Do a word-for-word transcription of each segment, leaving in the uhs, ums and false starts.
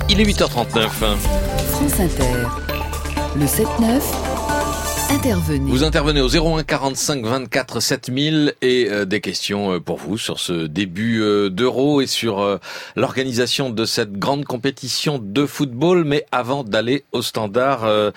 Il est huit heures trente-neuf. France Inter, le sept neuf, intervenez. Vous intervenez au zéro un quarante-cinq vingt-quatre sept mille et euh, des questions euh, pour vous sur ce début euh, d'Euro et sur euh, l'organisation de cette grande compétition de football. Mais avant d'aller au standard, euh,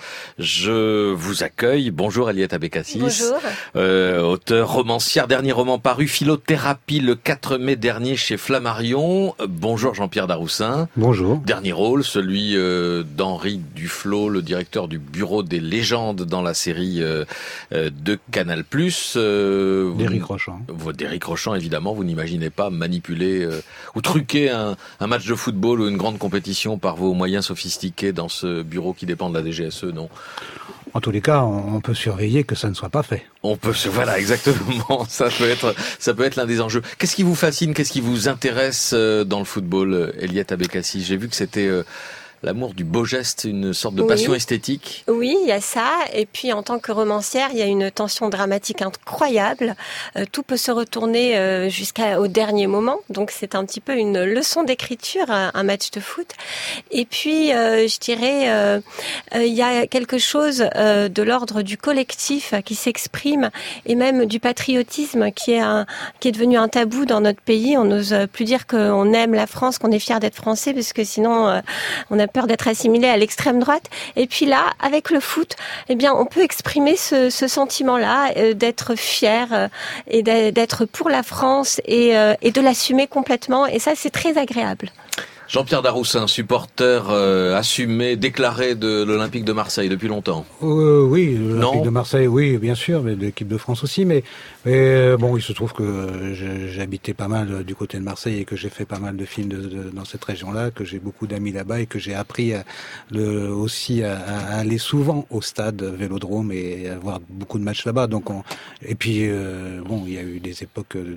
je vous accueille. Bonjour Eliette Abécassis. Bonjour. Euh, auteur, romancière, dernier roman paru, Philothérapie, le quatre mai dernier chez Flammarion. Bonjour Jean-Pierre Daroussin. Bonjour. Dernier rôle, celui euh, d'Henri Duflo, le directeur du Bureau des légendes dans la série euh, euh, de Canal+. Euh, D'Éric Rochant. Vous, D'Éric Rochant, évidemment, vous n'imaginez pas manipuler euh, ou truquer un, un match de football ou une grande compétition par vos moyens sophistiqués dans ce bureau qui dépend de la D G S E, non? En tous les cas, on peut surveiller que ça ne soit pas fait. On peut, voilà, exactement. Ça peut être, ça peut être l'un des enjeux. Qu'est-ce qui vous fascine, qu'est-ce qui vous intéresse dans le football, Eliette Abécassis? J'ai vu que c'était euh, l'amour du beau geste, une sorte de Oui. passion esthétique. Oui, il y a ça. Et puis, en tant que romancière, il y a une tension dramatique incroyable. Euh, tout peut se retourner euh, jusqu'au dernier moment. Donc, c'est un petit peu une leçon d'écriture, un, un match de foot. Et puis, euh, je dirais, euh, euh, il y a quelque chose euh, de l'ordre du collectif qui s'exprime et même du patriotisme qui est un, qui est devenu un tabou dans notre pays. On n'ose plus dire qu'on aime la France, qu'on est fier d'être français, parce que sinon, euh, on a peur d'être assimilé à l'extrême droite. Et puis là, avec le foot, eh bien, on peut exprimer ce, ce sentiment-là, euh, d'être fier euh, et d'être pour la France et, euh, et de l'assumer complètement. Et ça, c'est très agréable. Jean-Pierre Daroussin, supporter euh, assumé, déclaré de l'Olympique de Marseille depuis longtemps. Euh, oui, l'Olympique de Marseille, oui, bien sûr, mais de l'équipe de France aussi. Mais, mais bon, il se trouve que j'habitais pas mal du côté de Marseille et que j'ai fait pas mal de films de, de, dans cette région-là, que j'ai beaucoup d'amis là-bas et que j'ai appris à, le, aussi à, à aller souvent au stade Vélodrome et à voir beaucoup de matchs là-bas. Donc, on, et puis euh, bon, il y a eu des époques de,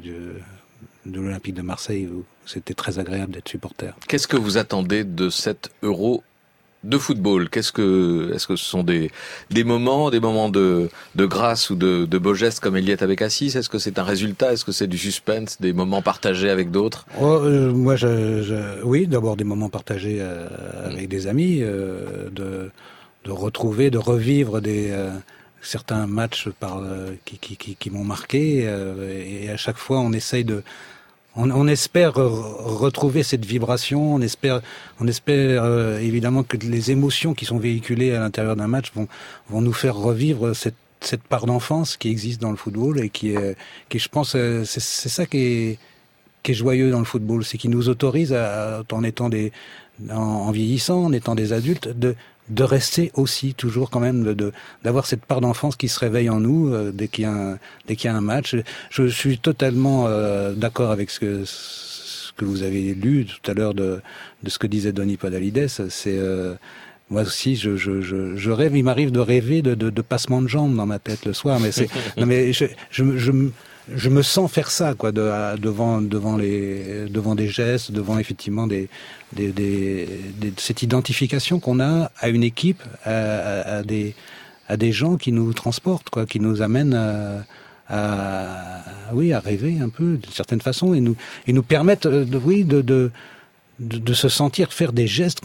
de l'Olympique de Marseille où c'était très agréable d'être supporter. Qu'est-ce que vous attendez de cet Euro de football? Qu'est-ce que, est-ce que ce sont des, des moments, des moments de, de grâce ou de, de beaux gestes comme Eliette Abécassis? Est-ce que c'est un résultat? Est-ce que c'est du suspense, des moments partagés avec d'autres? Oh, euh, moi, je, je, oui, d'abord des moments partagés euh, avec mmh. des amis, euh, de, de retrouver, de revivre des, euh, certains matchs par, euh, qui, qui, qui, qui m'ont marqué, euh, et à chaque fois on essaye de On, on espère retrouver cette vibration, on espère, on espère euh, évidemment que les émotions qui sont véhiculées à l'intérieur d'un match vont, vont nous faire revivre cette, cette part d'enfance qui existe dans le football et qui est, qui je pense, c'est, c'est ça qui est, qui est joyeux dans le football, c'est qu'il nous autorise, à, en étant des, en, en vieillissant, en étant des adultes, de de rester aussi toujours quand même de, de d'avoir cette part d'enfance qui se réveille en nous euh, dès qu'il y a un, dès qu'il y a un match. Je suis totalement euh, d'accord avec ce que ce que vous avez lu tout à l'heure de de ce que disait Donny Podalides. C'est euh, moi aussi, je, je, je, je rêve. Il m'arrive de rêver de, de, de passements de jambes dans ma tête le soir, mais c'est non mais je je, je je me sens faire ça, quoi, de, devant, devant les, devant des gestes, devant effectivement des, des, des, des cette identification qu'on a à une équipe, à, à, à des, à des gens qui nous transportent, quoi, qui nous amènent à, à, oui, à rêver un peu d'une certaine façon et nous, et nous permettent, de, oui, de, de De, de se sentir faire des gestes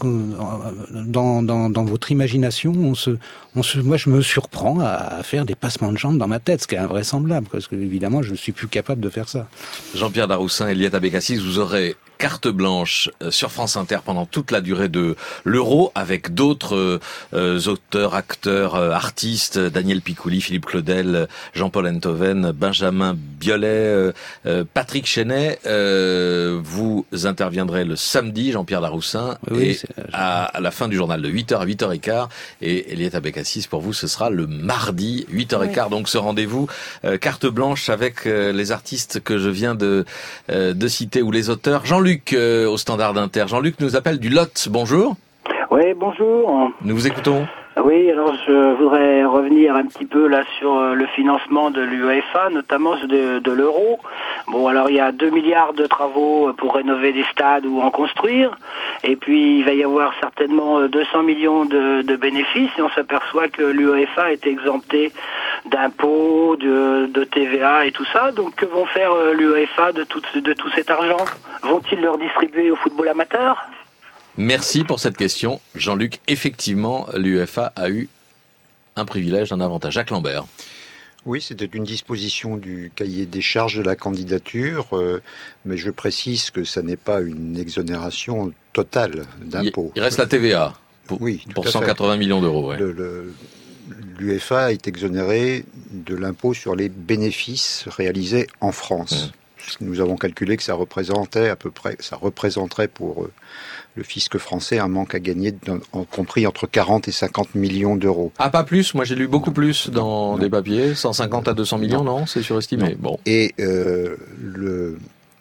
dans, dans, dans votre imagination. On se, on se, moi, je me surprends à, à faire des passements de jambes dans ma tête, ce qui est invraisemblable, parce que évidemment, je ne suis plus capable de faire ça. Jean-Pierre Daroussin, Eliette Abécassis, vous aurez carte blanche sur France Inter pendant toute la durée de l'Euro avec d'autres euh, auteurs, acteurs, euh, artistes, Daniel Picouli, Philippe Claudel, Jean-Paul Enthoven, Benjamin Biolay, euh, euh, Patrick Chenet. Euh, vous interviendrez le samedi, Jean-Pierre Daroussin, oui, et à, à la fin du journal de huit heures à huit heures quinze. Et Eliette Abécassis, pour vous, ce sera le mardi, huit heures quinze. Oui. Donc ce rendez-vous, euh, carte blanche avec euh, les artistes que je viens de, euh, de citer ou les auteurs. Jean-Luc Euh, au Standard d'Inter. Jean-Luc nous appelle du Lot. Bonjour. Oui, bonjour. Nous vous écoutons. Oui, alors je voudrais revenir un petit peu là sur le financement de l'UEFA, notamment de, de l'Euro. Bon, alors il y a deux milliards de travaux pour rénover des stades ou en construire, et puis il va y avoir certainement deux cents millions de, de bénéfices, et on s'aperçoit que l'UEFA est exemptée d'impôts, de, de T V A et tout ça. Donc que vont faire l'UEFA de tout, de tout cet argent? Vont-ils le redistribuer au football amateur? Merci pour cette question, Jean-Luc. Effectivement, l'UEFA a eu un privilège, un avantage. Jacques Lambert. Oui, c'était une disposition du cahier des charges de la candidature, euh, mais je précise que ça n'est pas une exonération totale d'impôts. Il reste la T V A pour, oui, pour cent quatre-vingts millions d'euros. Ouais. Le, le, L'UEFA est exonérée de l'impôt sur les bénéfices réalisés en France. Mmh. Nous avons calculé que ça représentait à peu près, ça représenterait pour euh, le fisc français un manque à gagner, de, en, compris entre quarante et cinquante millions d'euros. Ah, pas plus. Moi, j'ai lu beaucoup plus dans non. des papiers. cent cinquante à deux cents millions, non, non c'est surestimé. Non. Bon. Et euh, le,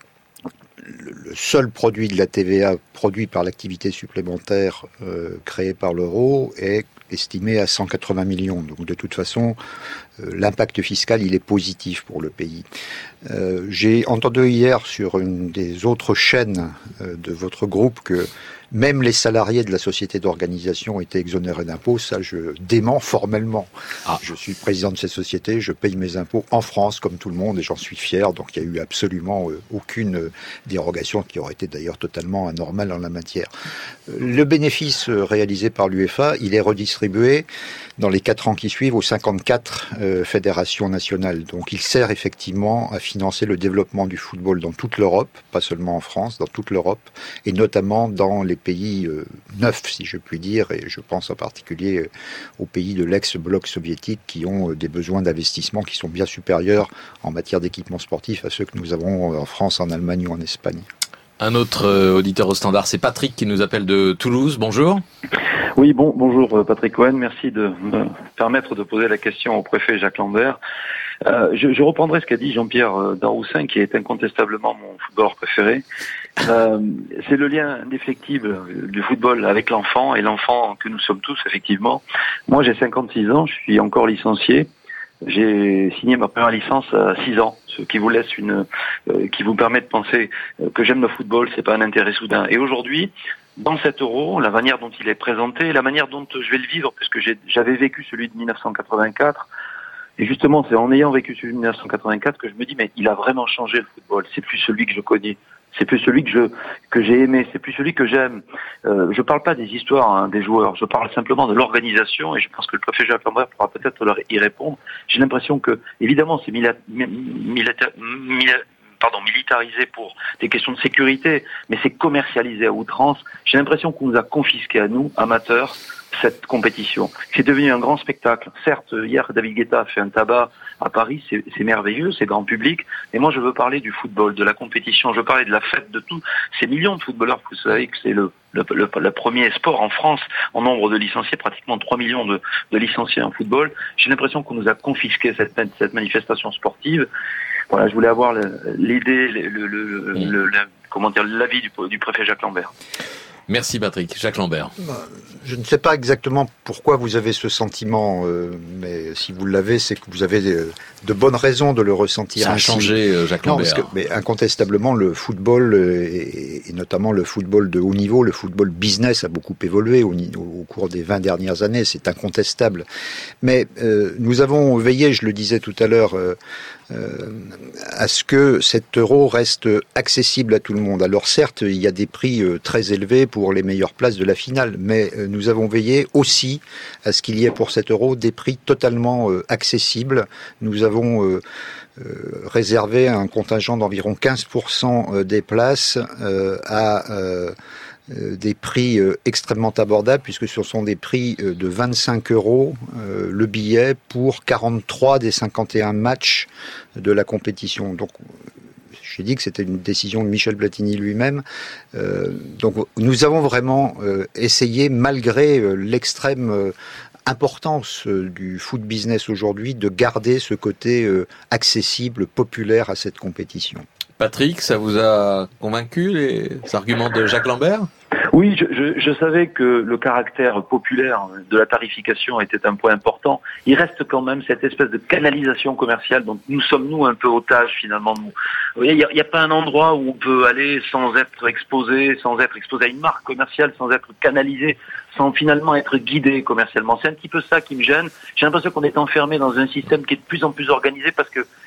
le seul produit de la T V A produit par l'activité supplémentaire euh, créée par l'euro est estimé à cent quatre-vingts millions. Donc de toute façon, euh, l'impact fiscal, il est positif pour le pays. Euh, j'ai entendu hier sur une des autres chaînes euh, de votre groupe que même les salariés de la société d'organisation étaient exonérés d'impôts. Ça, je dément formellement. Ah. Je suis président de cette société, je paye mes impôts en France comme tout le monde et j'en suis fier. Donc il n'y a eu absolument euh, aucune euh, dérogation qui aurait été d'ailleurs totalement anormale en la matière. Euh, le bénéfice euh, réalisé par l'UEFA, il est redistribué dans les quatre ans qui suivent aux cinquante-quatre euh, fédérations nationales. Donc il sert effectivement à financer le développement du football dans toute l'Europe, pas seulement en France, dans toute l'Europe, et notamment dans les pays euh, neufs, si je puis dire, et je pense en particulier euh, aux pays de l'ex-bloc soviétique qui ont euh, des besoins d'investissement qui sont bien supérieurs en matière d'équipement sportif à ceux que nous avons en France, en Allemagne ou en Espagne. Un autre euh, auditeur au standard, c'est Patrick qui nous appelle de Toulouse. Bonjour. Oui, bon, bonjour Patrick Cohen. Merci de me permettre de poser la question au préfet Jacques Lambert. Euh, je, je reprendrai ce qu'a dit Jean-Pierre Daroussin, qui est incontestablement mon footballeur préféré. Euh, c'est le lien indéfectible du football avec l'enfant, et l'enfant que nous sommes tous, effectivement. Moi, j'ai cinquante-six ans, je suis encore licencié. J'ai signé ma première licence à six ans, ce qui vous laisse une, euh, qui vous permet de penser que j'aime le football, c'est pas un intérêt soudain. Et aujourd'hui, dans cet euro, la manière dont il est présenté, la manière dont je vais le vivre, puisque j'ai, j'avais vécu celui de dix-neuf cent quatre-vingt-quatre, et justement, c'est en ayant vécu celui de dix-neuf cent quatre-vingt-quatre que je me dis, mais il a vraiment changé le football. C'est plus celui que je connais. C'est plus celui que je que j'ai aimé, c'est plus celui que j'aime. Euh, je parle pas des histoires hein, des joueurs, je parle simplement de l'organisation, et je pense que le préfet Jacques Lambert pourra peut-être leur y répondre. J'ai l'impression que, évidemment, c'est mila, mila, mila, pardon, militarisé pour des questions de sécurité, mais c'est commercialisé à outrance. J'ai l'impression qu'on nous a confisqué à nous, amateurs, cette compétition. C'est devenu un grand spectacle. Certes, hier, David Guetta a fait un tabac à Paris, c'est, c'est merveilleux, c'est grand public, mais moi je veux parler du football, de la compétition, je veux parler de la fête, de tous ces millions de footballeurs. Vous savez que c'est le, le, le, le premier sport en France en nombre de licenciés, pratiquement trois millions de, de licenciés en football. J'ai l'impression qu'on nous a confisqué cette, cette manifestation sportive. Voilà, je voulais avoir le, l'idée, le, le, le, mmh. le, le, comment dire, l'avis du, du préfet Jacques Lambert. Merci Patrick. Jacques Lambert. Je ne sais pas exactement pourquoi vous avez ce sentiment, euh, mais si vous l'avez, c'est que vous avez de, de bonnes raisons de le ressentir. Ça a ainsi. changé, Jacques Lambert. Non, parce que, mais incontestablement, le football, et, et notamment le football de haut niveau, le football business a beaucoup évolué au, au cours des vingt dernières années, c'est incontestable. Mais euh, nous avons veillé, je le disais tout à l'heure, euh, Euh, à ce que cet euro reste accessible à tout le monde. Alors certes, il y a des prix euh, très élevés pour les meilleures places de la finale, mais euh, nous avons veillé aussi à ce qu'il y ait pour cet euro des prix totalement euh, accessibles. Nous avons euh, euh, réservé un contingent d'environ quinze pour cent des places euh, à euh, des prix euh, extrêmement abordables, puisque ce sont des prix euh, de vingt-cinq euros euh, le billet pour quarante-trois des cinquante et un matchs de la compétition. Donc, j'ai dit que c'était une décision de Michel Platini lui-même. Euh, donc, nous avons vraiment euh, essayé, malgré euh, l'extrême euh, importance euh, du foot business aujourd'hui, de garder ce côté euh, accessible, populaire à cette compétition. Patrick, ça vous a convaincu les arguments de Jacques Lambert ? Oui, je, je, je savais que le caractère populaire de la tarification était un point important. Il reste quand même cette espèce de canalisation commerciale dont nous sommes, nous, un peu otages, finalement. Nous. Vous voyez, il n'y a, a pas un endroit où on peut aller sans être exposé, sans être exposé à une marque commerciale, sans être canalisé, sans finalement être guidé commercialement. C'est un petit peu ça qui me gêne. J'ai l'impression qu'on est enfermé dans un système qui est de plus en plus organisé parce que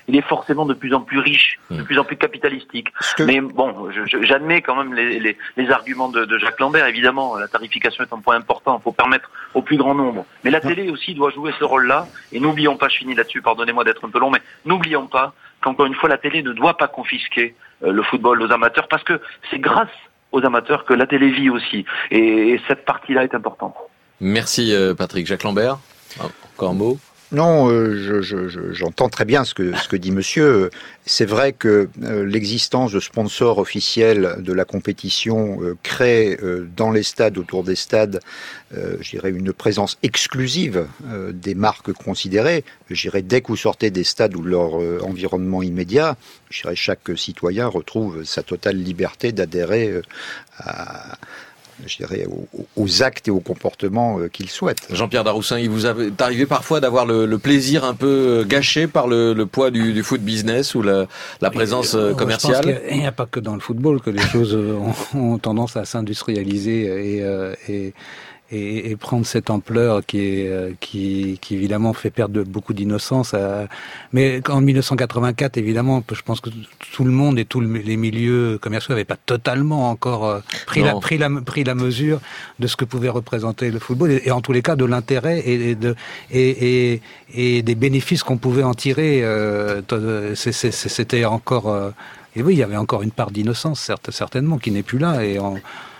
il est forcément de plus en plus riche, de plus en plus capitalistique. Que... Mais bon, je, je, j'admets quand même les, les, les arguments de, de Jacques Lambert. Évidemment, la tarification est un point important. Il faut permettre au plus grand nombre. Mais la télé aussi doit jouer ce rôle-là. Et n'oublions pas, je finis là-dessus, pardonnez-moi d'être un peu long, mais n'oublions pas qu'encore une fois, la télé ne doit pas confisquer euh, le football aux amateurs, parce que c'est grâce aux amateurs que la télé vit aussi. Et, et cette partie-là est importante. Merci euh, Patrick. Jacques Lambert, encore un mot ? Non, euh, je, je, je, j'entends très bien ce que, ce que dit monsieur. C'est vrai que euh, l'existence de sponsors officiels de la compétition euh, crée euh, dans les stades, autour des stades, euh, je dirais une présence exclusive euh, des marques considérées. Je dirais dès que vous sortez des stades ou de leur euh, environnement immédiat, je dirais chaque citoyen retrouve sa totale liberté d'adhérer euh, à... je dirais, aux, aux actes et aux comportements qu'il souhaite. Jean-Pierre Daroussin, il vous est arrivé parfois d'avoir le, le plaisir un peu gâché par le, le poids du, du foot business ou la, la présence et, commerciale ? Je pense qu'il n'y a, a pas que dans le football que les choses ont, ont tendance à s'industrialiser et, euh, et Et, et prendre cette ampleur qui est qui, qui évidemment fait perdre beaucoup d'innocence. À... Mais en dix-neuf cent quatre-vingt-quatre, évidemment, je pense que tout le monde et tous les milieux commerciaux n'avaient pas totalement encore pris la, pris la pris la mesure de ce que pouvait représenter le football et, et en tous les cas de l'intérêt et, et de et, et, et des bénéfices qu'on pouvait en tirer. Euh, c'est, c'est, c'était encore euh... et oui, il y avait encore une part d'innocence, certes, certainement, qui n'est plus là et en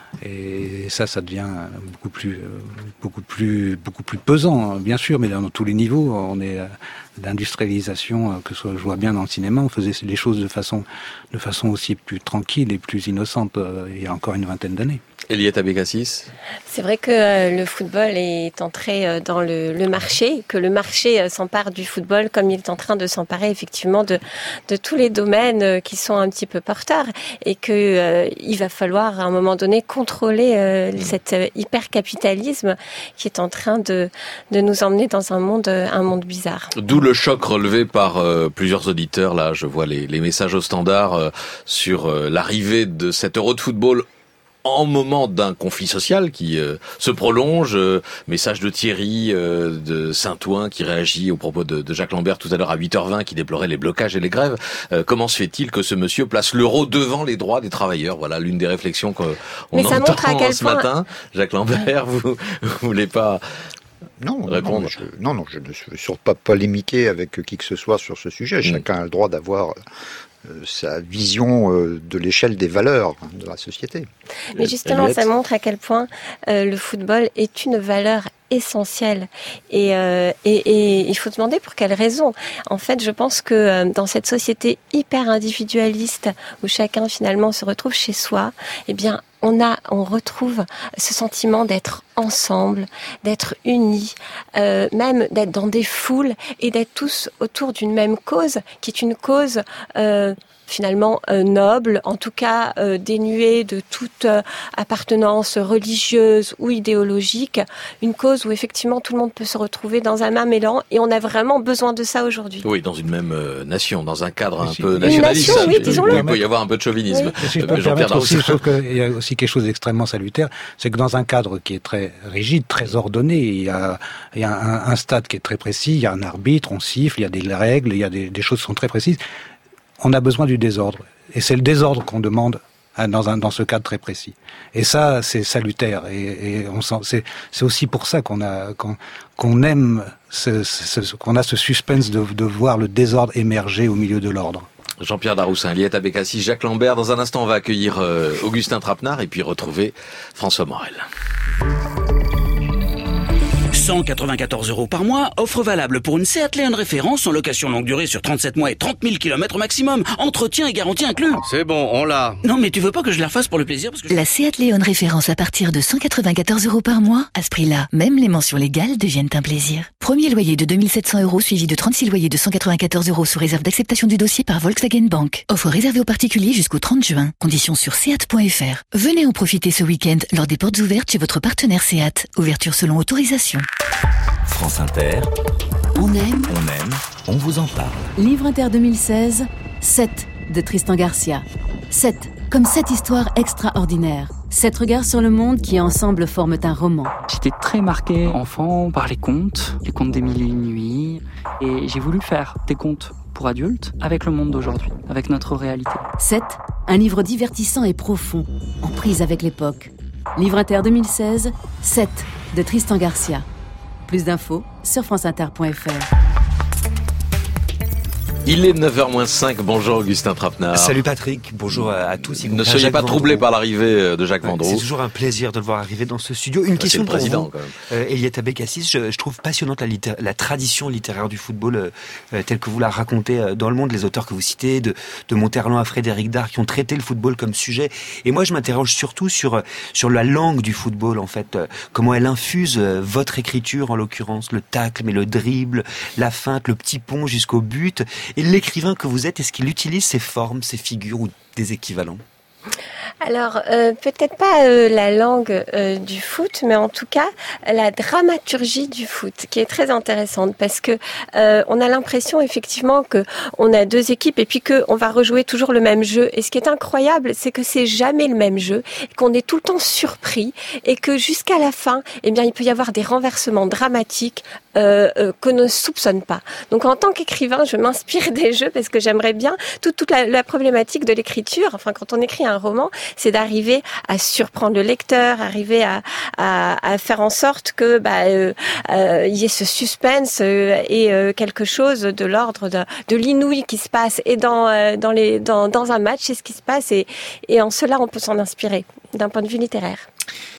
Et ça, ça devient beaucoup plus, beaucoup plus, beaucoup plus pesant, bien sûr, mais dans tous les niveaux. On est d'industrialisation, que ce soit, je vois bien dans le cinéma, on faisait les choses de façon, de façon aussi plus tranquille et plus innocente il y a encore une vingtaine d'années. Eliette Abécassis. C'est vrai que le football est entré dans le, le marché, que le marché s'empare du football comme il est en train de s'emparer effectivement de, de tous les domaines qui sont un petit peu porteurs et que euh, il va falloir à un moment donné contrôler euh, cet hypercapitalisme qui est en train de, de nous emmener dans un monde, un monde bizarre. D'où le choc relevé par euh, plusieurs auditeurs. Là, je vois les, les messages au standard euh, sur euh, l'arrivée de cet Euro de football en moment d'un conflit social qui euh, se prolonge. Euh, message de Thierry euh, de Saint-Ouen qui réagit au propos de, de Jacques Lambert tout à l'heure à huit heures vingt, qui déplorait les blocages et les grèves. Euh, comment se fait-il que ce monsieur place l'euro devant les droits des travailleurs ? Voilà l'une des réflexions qu'on on entend ce point... matin. Jacques Lambert, vous vous voulez pas... Non, non, je, non, non, je ne veux surtout pas polémiquer avec qui que ce soit sur ce sujet. Mmh. Chacun a le droit d'avoir euh, sa vision euh, de l'échelle des valeurs de la société. Mais justement, ça montre à quel point euh, le football est une valeur essentielle. Et, euh, et, et il faut se demander pour quelle raison. En fait, je pense que euh, dans cette société hyper individualiste où chacun finalement se retrouve chez soi, eh bien, on a, on retrouve ce sentiment d'être ensemble, d'être unis, euh, même d'être dans des foules et d'être tous autour d'une même cause, qui est une cause euh, finalement euh, noble, en tout cas euh, dénuée de toute euh, appartenance religieuse ou idéologique, une cause où effectivement tout le monde peut se retrouver dans un même élan et on a vraiment besoin de ça aujourd'hui. Oui, dans une même euh, nation, dans un cadre un peu nationaliste. Nation, oui, disons-le. Il peut y avoir un peu de chauvinisme. Oui. Si je peux me permettre aussi, sauf qu'il y a aussi quelque chose d'extrêmement salutaire, c'est que dans un cadre qui est très rigide, très ordonné, il y a, il y a un, un stade qui est très précis, il y a un arbitre, on siffle, il y a des règles, il y a des, des choses qui sont très précises. On a besoin du désordre. Et c'est le désordre qu'on demande dans, un, dans ce cadre très précis. Et ça, c'est salutaire. Et, et on sent, c'est, c'est aussi pour ça qu'on a, qu'on, qu'on aime, ce, ce, ce, qu'on a ce suspense de, de voir le désordre émerger au milieu de l'ordre. Jean-Pierre Daroussin, Eliette Abécassis, Jacques Lambert. Dans un instant, on va accueillir euh, Augustin Trapenard et puis retrouver François Morel. cent quatre-vingt-quatorze euros par mois, offre valable pour une Seat Leon référence en location longue durée sur trente-sept mois et trente mille kilomètres maximum. Entretien et garantie inclus. C'est bon, on l'a. Non, mais tu veux pas que je la refasse pour le plaisir parce que je... La Seat Leon référence à partir de cent quatre-vingt-quatorze euros par mois. À ce prix-là, même les mentions légales deviennent un plaisir. Premier loyer de deux mille sept cents euros suivi de trente-six loyers de cent quatre-vingt-quatorze euros sous réserve d'acceptation du dossier par Volkswagen Bank. Offre réservée aux particuliers jusqu'au trente juin. Conditions sur seat point f r. Venez en profiter ce week-end lors des portes ouvertes chez votre partenaire Seat. Ouverture selon autorisation. France Inter, on aime, on aime, on vous en parle. Livre Inter deux mille seize, sept de Tristan Garcia. sept, comme sept histoires extraordinaires. Sept regards sur le monde qui ensemble forment un roman. J'étais très marqué enfant par les contes, les contes des mille et une nuits, et j'ai voulu faire des contes pour adultes avec le monde d'aujourd'hui, avec notre réalité. sept. Un livre divertissant et profond, en prise avec l'époque. Livre Inter deux mille seize, sept, de Tristan Garcia. Plus d'infos sur franceinter point f r. Il est neuf heures moins cinq, bonjour Augustin Trapenard. Salut Patrick, bonjour à tous. Ne soyez pas troublé par l'arrivée de Jacques Vendroux. C'est toujours un plaisir de le voir arriver dans ce studio. Une Ça, question le pour président, vous, quand même. Euh, Eliette Abécassis, je, je trouve passionnante la, litté- la tradition littéraire du football euh, telle que vous la racontez euh, dans le monde, les auteurs que vous citez, de, de Monterland à Frédéric Dard, qui ont traité le football comme sujet. Et moi, je m'interroge surtout sur, sur la langue du football, en fait. Euh, comment elle infuse euh, votre écriture, en l'occurrence, le tacle, mais le dribble, la feinte, le petit pont jusqu'au but. Et l'écrivain que vous Vous êtes, est-ce qu'il utilise ces formes, ces figures ou des équivalents ? Alors, euh, peut-être pas euh, la langue euh, du foot, mais en tout cas, la dramaturgie du foot, qui est très intéressante, parce que euh, on a l'impression, effectivement, que on a deux équipes et puis qu'on va rejouer toujours le même jeu. Et ce qui est incroyable, c'est que c'est jamais le même jeu, qu'on est tout le temps surpris, et que jusqu'à la fin, eh bien, il peut y avoir des renversements dramatiques euh, euh, qu'on ne soupçonne pas. Donc, en tant qu'écrivain, je m'inspire des jeux, parce que j'aimerais bien toute, toute la, la problématique de l'écriture. Enfin, quand on écrit un roman, c'est d'arriver à surprendre le lecteur, arriver à, à, à faire en sorte que bah, euh, euh, y ait ce suspense euh, et euh, quelque chose de l'ordre de, de l'inouï qui se passe. Et dans, euh, dans, les, dans, dans un match, c'est ce qui se passe. Et, et en cela, on peut s'en inspirer d'un point de vue littéraire.